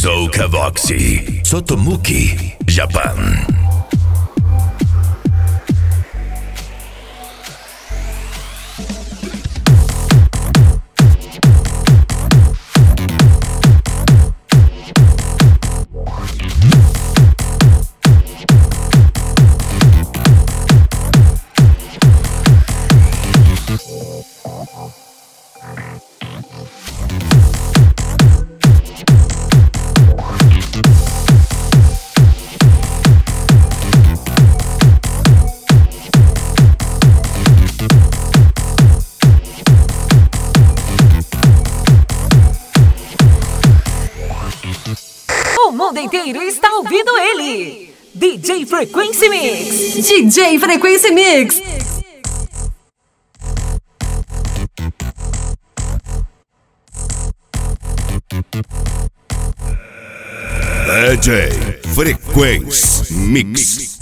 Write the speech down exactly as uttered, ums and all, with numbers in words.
sou Kavoxi, Sotomuki, Japan. O mundo inteiro está ouvindo ele. D J Frequency Mix. D J Frequency Mix. D J Frequency Mix.